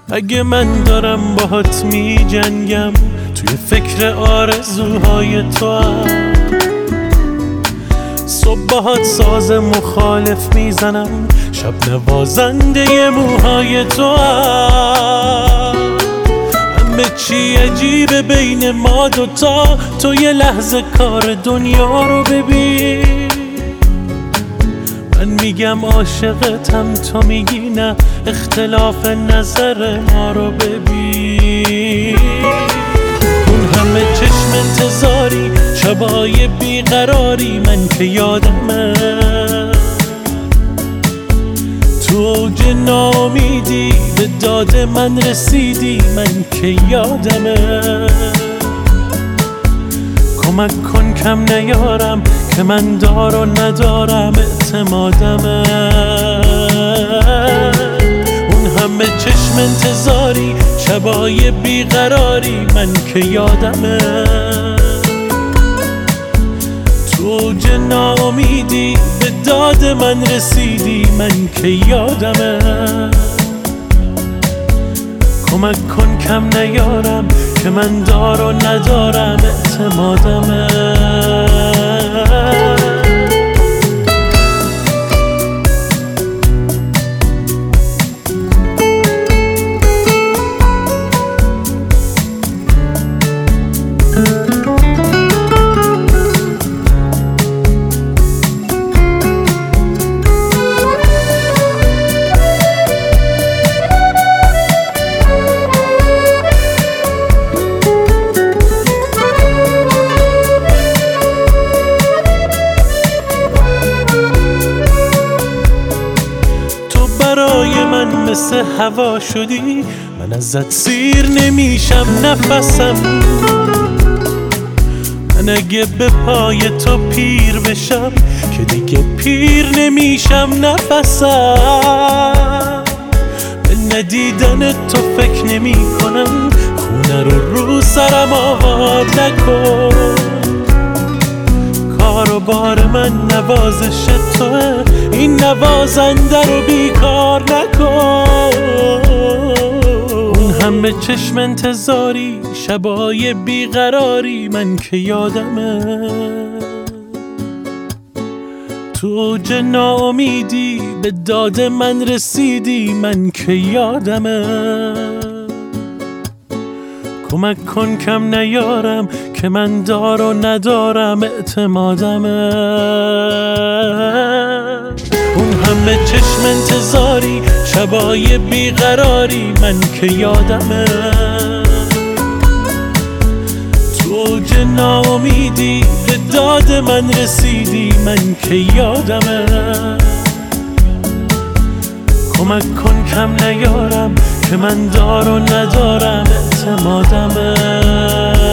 اگه من دارم باهات می جنگم توی فکر آرزوهای تو هم، صبح باهات ساز مخالف میزنم، شب نوازنده موهای تو هم. همه چی عجیبه بین ما دوتا، تو یه لحظه کار دنیا رو ببین. من میگم عاشقتم، تو میگی نه، اختلاف نظر ما رو ببین. اون همه چشم انتظاری، شبای بیقراری، من که یادمه تو اوج ناامیدی به داد من رسیدی، من که یادمه. کمک کن کم نیارم که من دار و ندارم اعتمادمه. اون همه چشم انتظاری، شبای بیقراری، من که یادمه تو اوج ناامیدی به داد من رسیدی، من که یادمه. کمک کن کم نیارم که من دار و ندارم اعتمادمه. برای من مثل هوا شدی، من ازت سیر نمیشم نفسم. من اگه به پای تو پیر بشم که دیگه پیر نمیشم نفسم. به ندیدن تو فکر نمی کنم، خونه رو سرم آوار نکن. کار و بار من نوازش توه، این نوازنده رو بیکار نکن. اون همه چشم انتظاری، شبای بیقراری، من که یادمه تو اوج ناامیدی به داد من رسیدی، من که یادمه. کمک کن کم نیارم که من دار و ندارم اعتمادمه. اون همه چشم انتظاری، شبای بیقراری، من که یادمه تو اوج ناامیدی به داد من رسیدی، من که یادمه. کمک کن کم نیارم که من دار و ندارم اعتمادمه.